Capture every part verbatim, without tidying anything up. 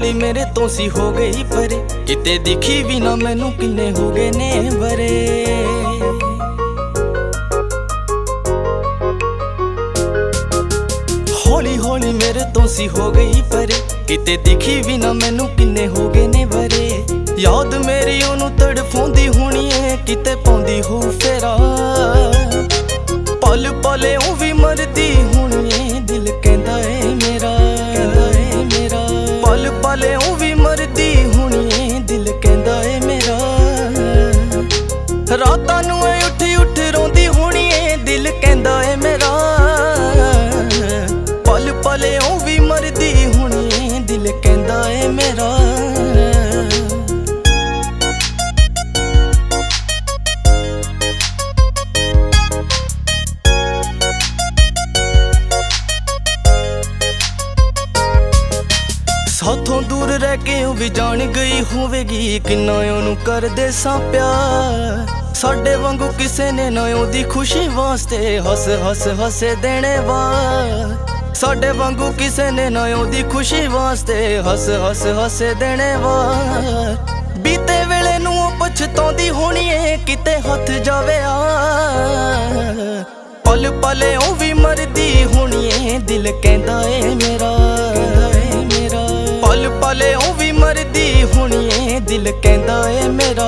हौली मेरे तो सी हो गई परे, किते दिखी भी ना मैनू किन्ने हो गए ने वरे। हौली हौली मेरे तो सी हो गई परे, किते दिखी भी ना मैनू किन्ने हो गए ने वरे। याद मेरी ओनू तड़फाउंदी होनी है, किते पाउंदी हो फेरा। पल पले ओ भी मरदी होनी है, दिल कहंदा है मेरा, कहंदा है मेरा। पल पले ओ भी मरदी होनी है, दिल कहंदा है मेरा। रातां नूं ऐ उठी उठ रोंदी होनी है, दिल कहंदा है मेरा। पल पले ओ भी मरदी होनी है, दिल कहंदा है मेरा। साथों दूर रह के ओ भी जान गई होवेगी, किन्ना ओनू कर दे सा प्यार। साडे वांगू किसे ने ना ओदी खुशी वास्ते हस हस हसे देने वार। साडे वांगू किसे ने ना ओदी खुशी वास्ते हस हस हसे देने वार। बीते वेले नू ओ पछताउंदी होनी है, किते हथ जावे आ। पल पले ओ भी मरदी होनी है, दिल कहंदा है मेरा। पल पले ओ भी मरदी होनी है, दिल कहंदा है मेरा।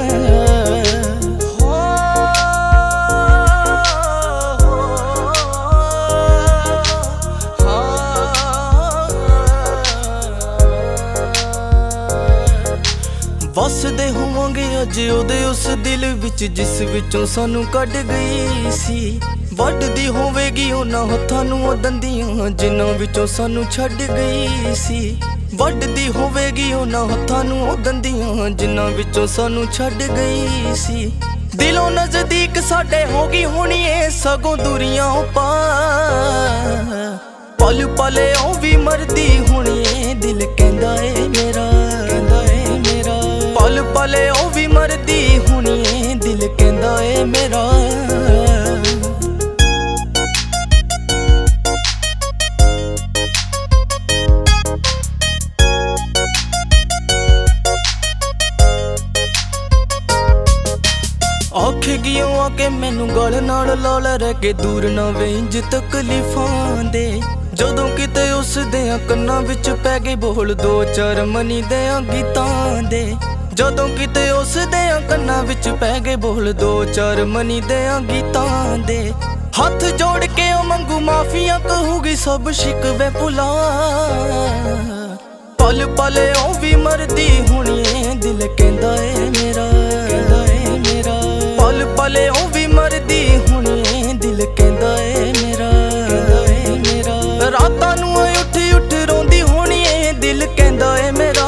वसदे होवांगे अज ओदे उस दिल विच, जिस विचों सानू कढ गई सी। वड्डदी होवेगी उन्हां हत्थां नूं ओ दंदियां, जिन्हां विचों सानू छड्ड गई सी। वड्डदी होवेगी उन्हां हत्थां नूं ओ दंदियां, जिन्हां विचों सानू छड्ड गई सी। दिलों नजदीक साडे होगी होनी है, सगों दूरियां पार। पल पले ओ भी मरदी होनी है, दिल कहंदा है मेरा, कहंदा है मेरा। पल पले ओ भी मरदी होनी है, दिल कहंदा है मेरा। आखेगी आके मैनू गल नाल लाल रह के, दूर ना वेंज तकलीफां दे। जदों किते उस देयां कन्नां विच पै गए बोल, दो चार मनी देयां गीतां दे। जदों किते उस देयां कन्नां विच पै गए बोल, दो चार मनी देयां गीतां दे। हथ जोड़ के ओ मंगू माफियां कहूगी, सब शिकवे भुला। पल पले ओ भी मरदी होनी है, दिल कहंदा है मेरा, कहंदा है मेरा। पल पले ओ भी मरदी होनी है, दिल कहंदा है मेरा, कहंदा है मेरा। रातां नूं उठी उठ रोंदी होनी है, दिल कहंदा है मेरा।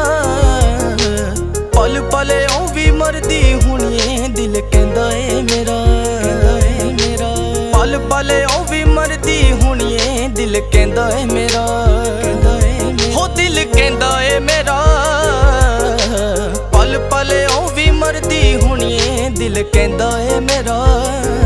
पल पले ओ भी मरदी होनी है, दिल कहंदा है मेरा, कहंदा है मेरा। पल पले ओ भी मरदी होनी है, दिल कहंदा है मेरा, कहंदा है मेरा। हो दिल कहंदा है मेरा। पल पले ओ भी मरदी होनी है, दिल कहंदा है मेरा।